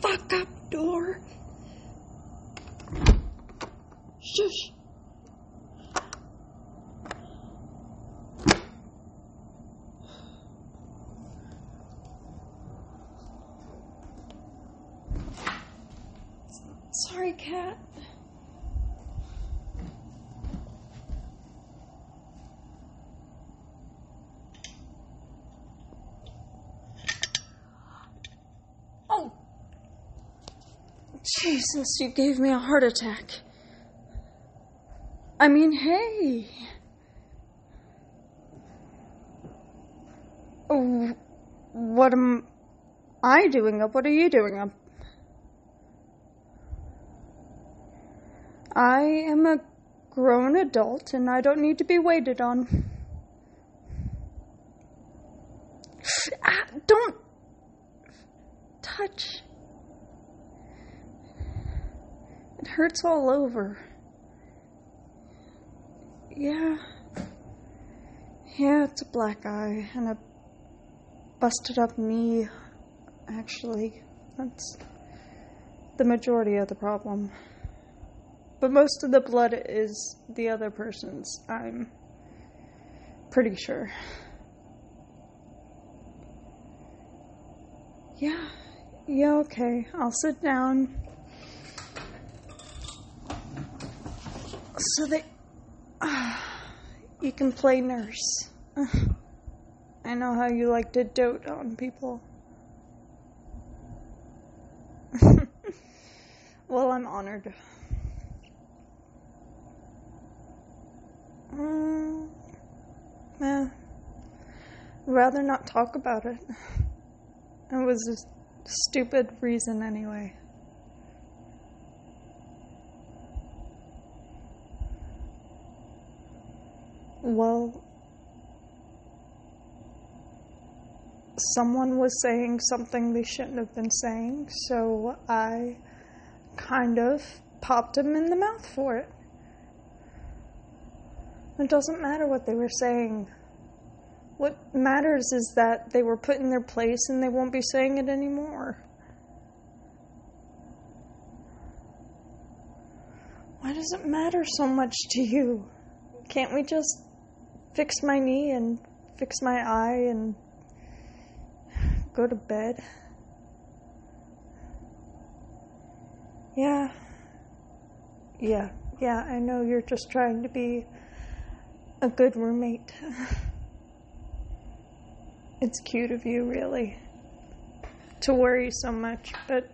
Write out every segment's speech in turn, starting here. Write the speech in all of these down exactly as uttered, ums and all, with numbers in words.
fuck up door. Shush. Sorry, cat. Oh! Jesus, you gave me a heart attack. I mean, hey. Oh, what am I doing up? What are you doing up? I am a grown adult and I don't need to be waited on. Ah, don't touch. It hurts all over. Yeah. Yeah, it's a black eye and a busted up knee, actually. That's the majority of the problem. But most of the blood is the other person's, I'm pretty sure. Yeah, yeah, okay. I'll sit down. So that uh, you can play nurse. Uh, I know how you like to dote on people. Well, I'm honored. Um, yeah. Rather not talk about it. It was a stupid reason anyway. Well, someone was saying something they shouldn't have been saying, so I kind of popped him in the mouth for it. It doesn't matter what they were saying. What matters is that they were put in their place and they won't be saying it anymore. Why does it matter so much to you? Can't we just fix my knee and fix my eye and go to bed? Yeah. Yeah, yeah, I know you're just trying to be a good roommate. It's cute of you, really, to worry so much, but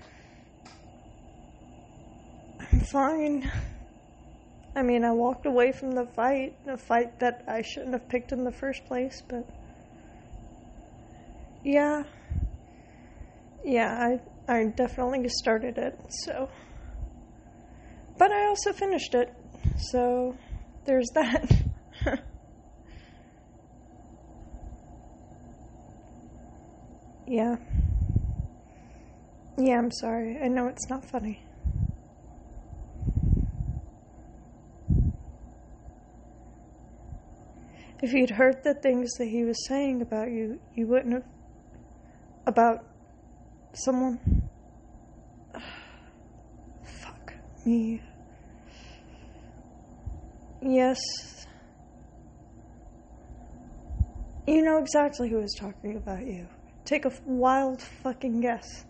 I'm fine. I mean, I walked away from the fight, a fight that I shouldn't have picked in the first place, but yeah, yeah, I, I definitely started it, so, but I also finished it, so there's that. Yeah. Yeah, I'm sorry. I know it's not funny. If you'd heard the things that he was saying about you, you wouldn't have... About someone... Fuck me. Yes. You know exactly who was talking about you. Take a wild fucking guess.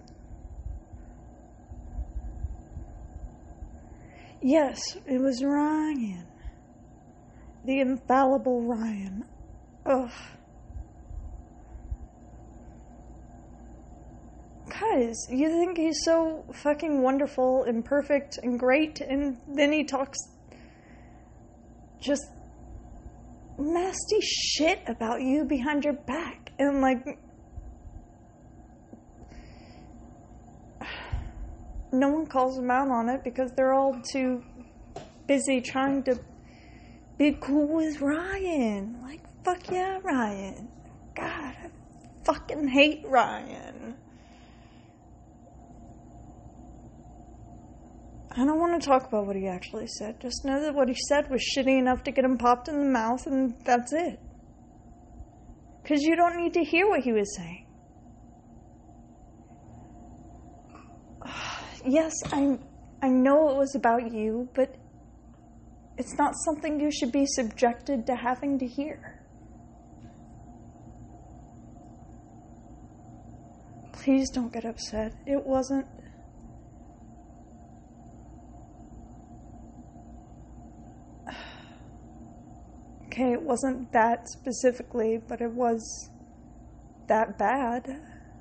Yes, it was Ryan. The infallible Ryan. Ugh. Guys, you think he's so fucking wonderful and perfect and great, and then he talks just nasty shit about you behind your back, and like... No one calls them out on it because they're all too busy trying to be cool with Ryan. Like, fuck yeah, Ryan. God, I fucking hate Ryan. I don't want to talk about what he actually said. Just know that what he said was shitty enough to get him popped in the mouth, and that's it. Because you don't need to hear what he was saying. yes, I I know it was about you, but it's not something you should be subjected to having to hear. Please don't get upset. It wasn't... Okay, it wasn't that specifically, but it was that bad.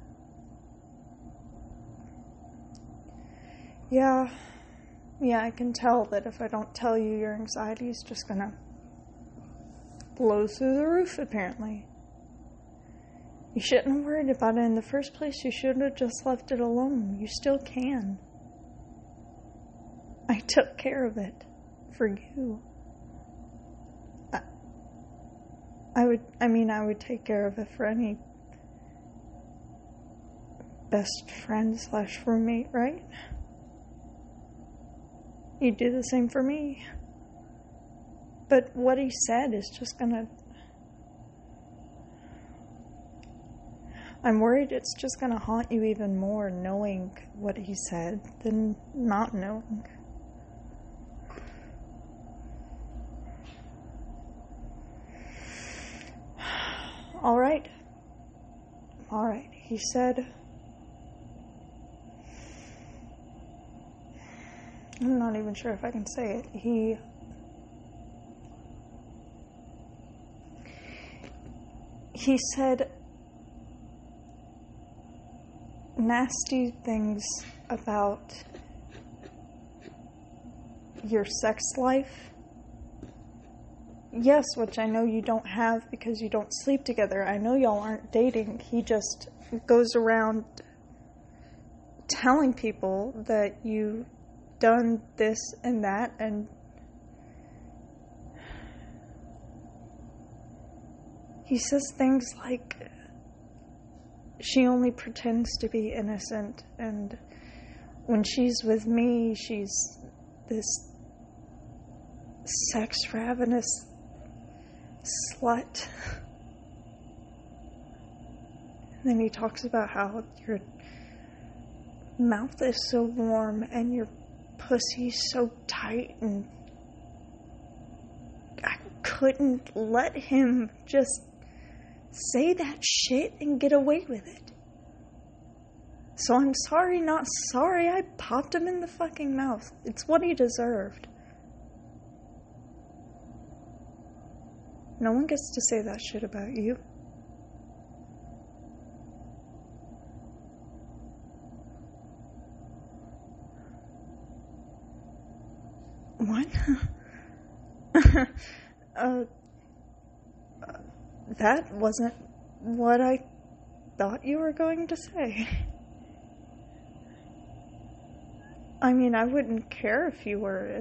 Yeah, yeah, I can tell that if I don't tell you, your anxiety is just gonna blow through the roof, apparently. You shouldn't have worried about it in the first place. You should have just left it alone. You still can. I took care of it for you. I, I would, I mean, I would take care of it for any best friend slash roommate, right? You'd do the same for me. But what he said is just gonna... I'm worried it's just gonna haunt you even more knowing what he said than not knowing. Alright. Alright. He said... I'm not even sure if I can say it. He... He said nasty things about your sex life. Yes, which I know you don't have because you don't sleep together. I know y'all aren't dating. He just goes around telling people that you done this and that, and he says things like she only pretends to be innocent, and when she's with me, she's this sex ravenous slut. And then he talks about how your mouth is so warm and your pussy's so tight, and I couldn't let him just say that shit and get away with it. So I'm sorry, not sorry, I popped him in the fucking mouth. It's what he deserved. No one gets to say that shit about you. What? uh, that wasn't what I thought you were going to say. I mean, I wouldn't care if you were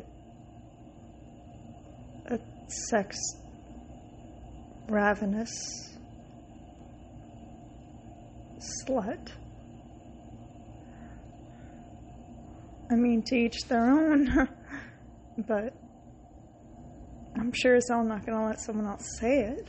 a, a sex ravenous slut. I mean, to each their own. But I'm sure as hell not going to let someone else say it.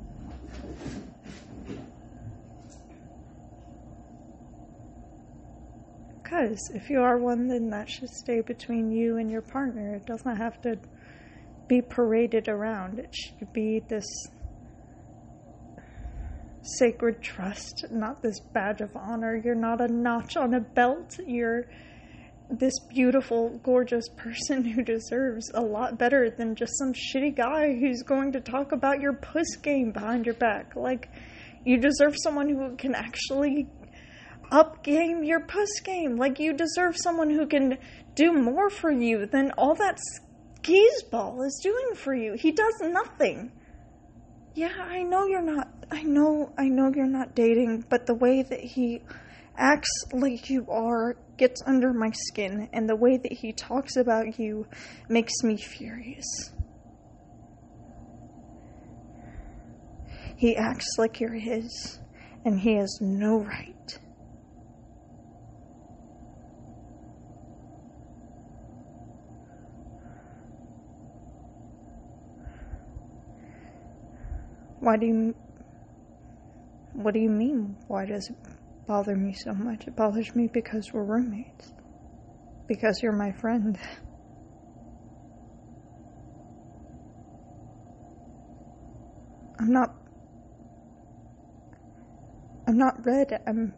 Because if you are one, then that should stay between you and your partner. It doesn't have to be paraded around. It should be this sacred trust, not this badge of honor. You're not a notch on a belt. You're this beautiful, gorgeous person who deserves a lot better than just some shitty guy who's going to talk about your puss game behind your back. Like, you deserve someone who can actually up game your puss game. Like, you deserve someone who can do more for you than all that skis-ball is doing for you. He does nothing. Yeah, I know you're not, I know, I know you're not dating, but the way that he acts like you are gets under my skin, and the way that he talks about you makes me furious. He acts like you're his, and he has no right. Why do you... What do you mean? Why does it bother me so much? It bothers me because we're roommates. because you're my friend. I'm not... I'm not red. I'm...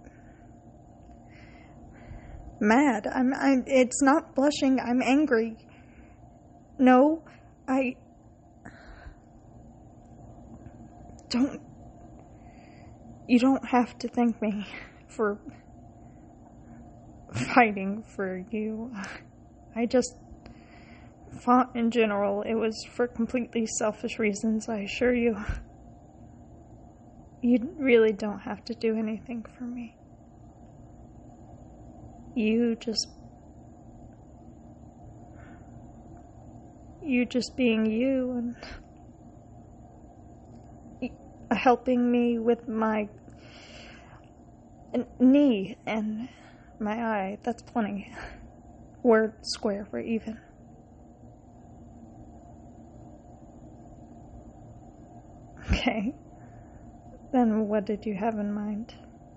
mad. I'm... I'm... It's not blushing. I'm angry. No, I... Don't... You don't have to thank me for fighting for you. I just fought in general. It was for completely selfish reasons, I assure you. You really don't have to do anything for me. You just... You just being you and... helping me with my knee and my eye. That's plenty. We're square, we're even. Okay. Then what did you have in mind?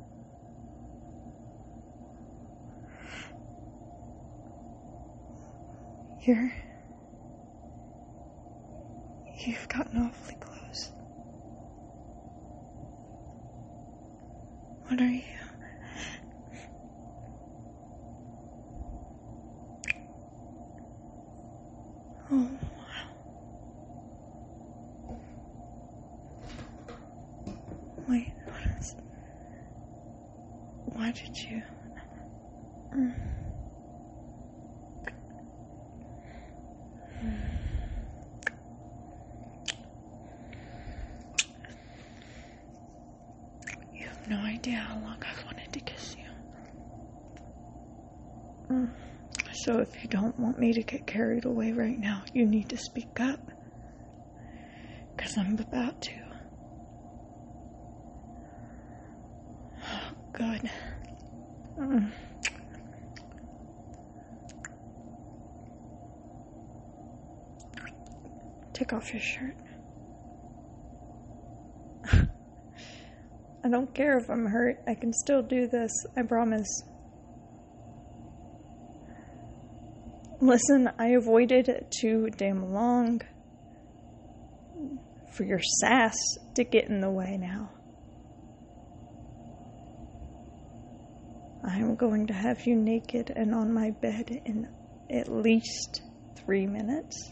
You're... You've gotten awfully close. What are you? Oh, wow. Wait, what is... Why did you... Mm. You have no idea how long I've wanted to kiss you. Mm. So if you don't want me to get carried away right now, you need to speak up. Because I'm about to. Oh, good. Mm. Take off your shirt. I don't care if I'm hurt. I can still do this. I promise. Listen, I avoided it too damn long for your sass to get in the way now. I am going to have you naked and on my bed in at least three minutes.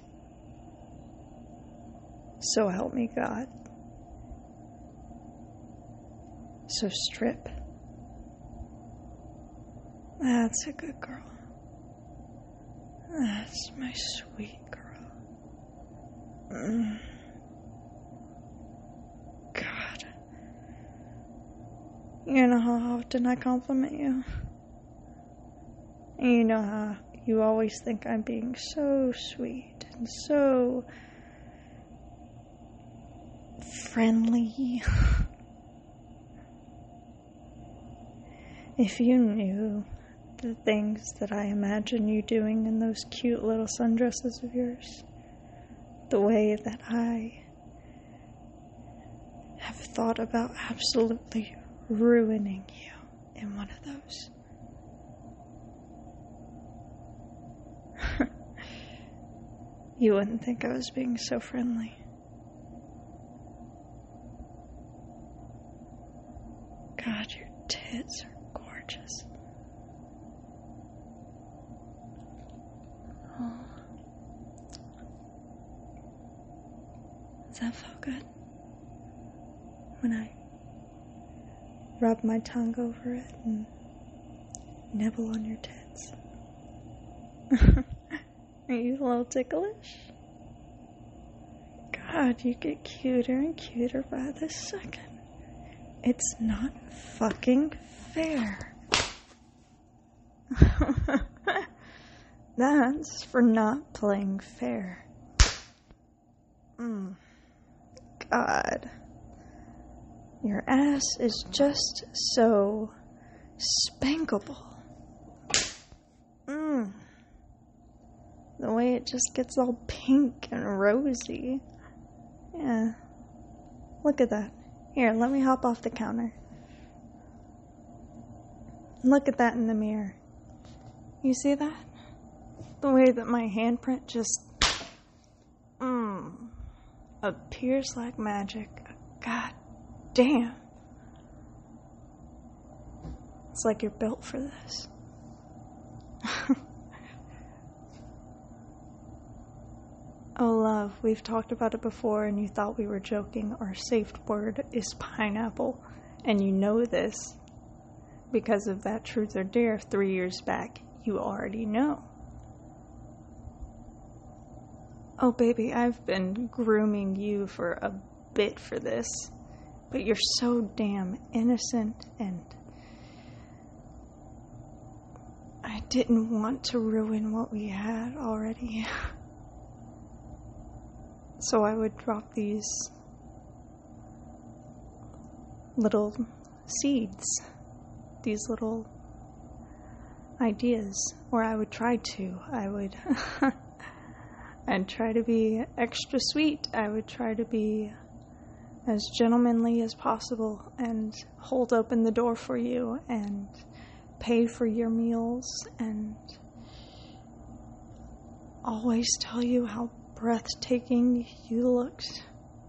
So help me God. So strip. That's a good girl. That's my sweet girl. Mm. God. You know how often I compliment you? And you know how you always think I'm being so sweet and so friendly. If you knew the things that I imagine you doing in those cute little sundresses of yours, the way that I have thought about absolutely ruining you in one of those. You wouldn't think I was being so friendly. God, your tits are gorgeous. Oh. Does that feel good? When I rub my tongue over it and nibble on your tits. Are you a little ticklish? God, you get cuter and cuter by the second. It's not fucking fair. That's for not playing fair. Mm. God. Your ass is just so spankable. Mm. The way it just gets all pink and rosy. Yeah. Look at that. Here, let me hop off the counter. Look at that in the mirror. You see that? The way that my handprint just mm, appears like magic. God damn. It's like you're built for this. Oh, love, we've talked about it before and you thought we were joking. Our safe word is pineapple. And you know this because of that truth or dare three years back. You already know. Oh, baby, I've been grooming you for a bit for this. But you're so damn innocent, and I didn't want to ruin what we had already. So I would drop these little seeds, these little ideas, or I would try to. I would I'd try to be extra sweet. I would try to be as gentlemanly as possible and hold open the door for you and pay for your meals and always tell you how breathtaking you looked.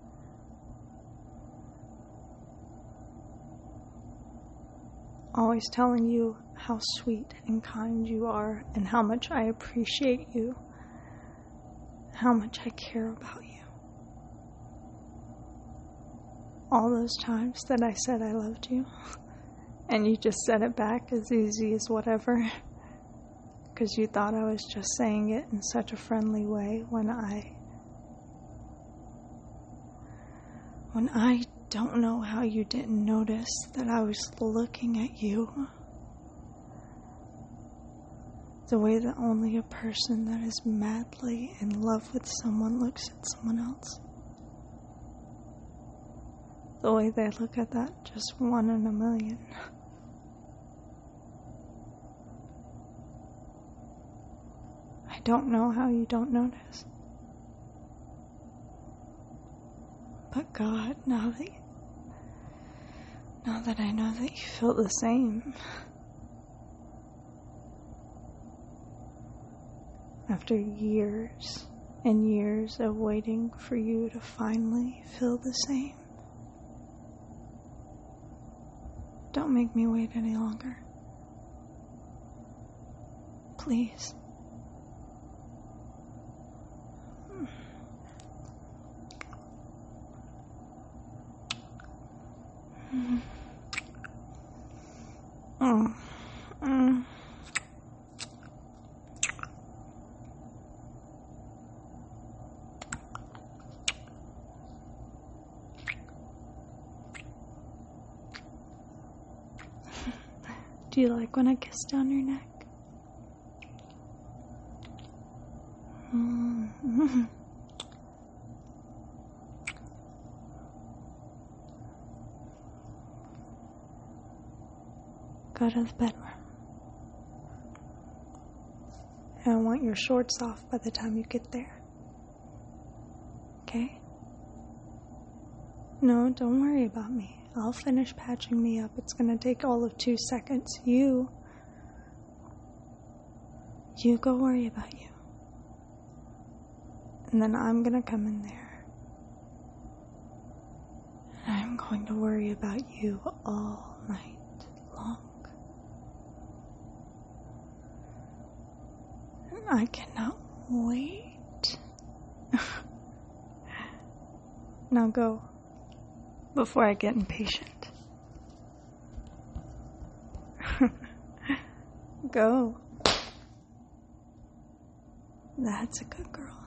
Always telling you how sweet and kind you are and how much I appreciate you, how much I care about you. All those times that I said I loved you, and you just said it back as easy as whatever, because you thought I was just saying it in such a friendly way when I, when I don't know how you didn't notice that I was looking at you the way that only a person that is madly in love with someone looks at someone else. The way they look at that just one in a million. I don't know how you don't notice. But God, now that you, now that I know that you feel the same, after years and years of waiting for you to finally feel the same, don't make me wait any longer. Please. Mm. Mm. Mm. Do you like when I kiss down your neck? Mm-hmm. Go to the bedroom. And I want your shorts off by the time you get there. Okay? No, don't worry about me. I'll finish patching me up. It's gonna take all of two seconds. You, you go worry about you. And then I'm gonna come in there. And I'm going to worry about you all night long. And I cannot wait. Now go. Before I get impatient. Go. That's a good girl.